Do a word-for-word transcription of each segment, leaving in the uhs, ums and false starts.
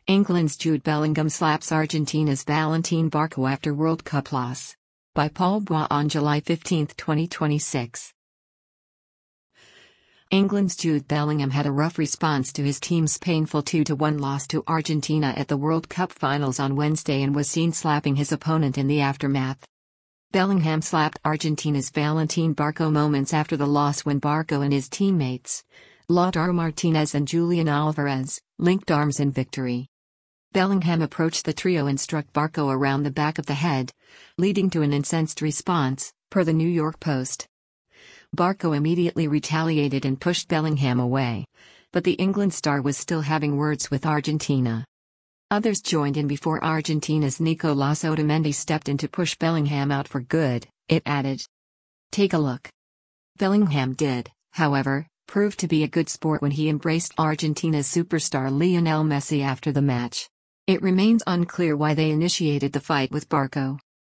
England's Jude Bellingham slaps Argentina's Valentin Barco after World Cup loss. By Paul Bois on July fifteenth, twenty twenty-six. England's Jude Bellingham had a rough response to his team's painful two to one loss to Argentina at the World Cup finals on Wednesday and was seen slapping his opponent in the aftermath. Bellingham slapped Argentina's Valentin Barco moments after the loss when Barco and his teammates, Lautaro Martinez and Julian Alvarez, linked arms in victory. Bellingham approached the trio and struck Barco around the back of the head, leading to an incensed response, per the New York Post. Barco immediately retaliated and pushed Bellingham away, but the England star was still having words with Argentina. Others joined in before Argentina's Nicolas Otamendi stepped in to push Bellingham out for good, it added. Take a look. Bellingham did, however, prove to be a good sport when he embraced Argentina's superstar Lionel Messi after the match. It remains unclear why they initiated the fight with Barco.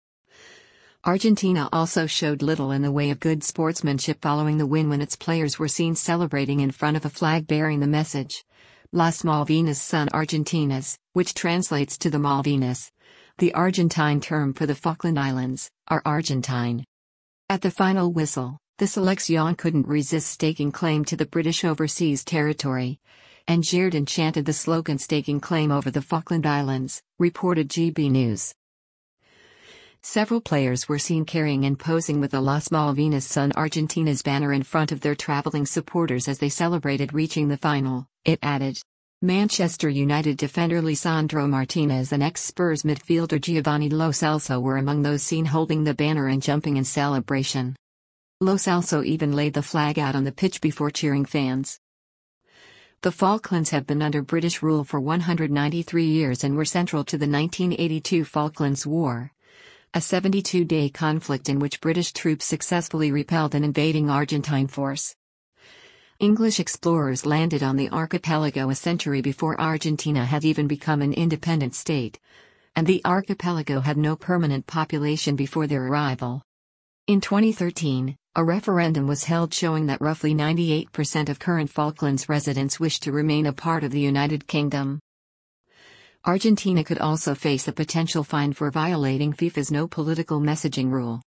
Argentina also showed little in the way of good sportsmanship following the win when its players were seen celebrating in front of a flag bearing the message, Las Malvinas son Argentinas, which translates to the Malvinas. The Argentine term for the Falkland Islands, are Argentine. At the final whistle, the Selección couldn't resist staking claim to the British overseas territory, and jeered and chanted the slogan staking claim over the Falkland Islands, reported G B News. Several players were seen carrying and posing with the Las Malvinas son Argentinas banner in front of their traveling supporters as they celebrated reaching the final, it added. Manchester United defender Lisandro Martinez and ex-Spurs midfielder Giovanni Lo Celso were among those seen holding the banner and jumping in celebration. Lo Celso even laid the flag out on the pitch before cheering fans. The Falklands have been under British rule for one hundred ninety-three years and were central to the nineteen eighty-two Falklands War, a seventy-two day conflict in which British troops successfully repelled an invading Argentine force. English explorers landed on the archipelago a century before Argentina had even become an independent state, and the archipelago had no permanent population before their arrival. In twenty thirteen, a referendum was held showing that roughly ninety-eight percent of current Falklands residents wish to remain a part of the United Kingdom. Argentina could also face a potential fine for violating FIFA's no political messaging rule.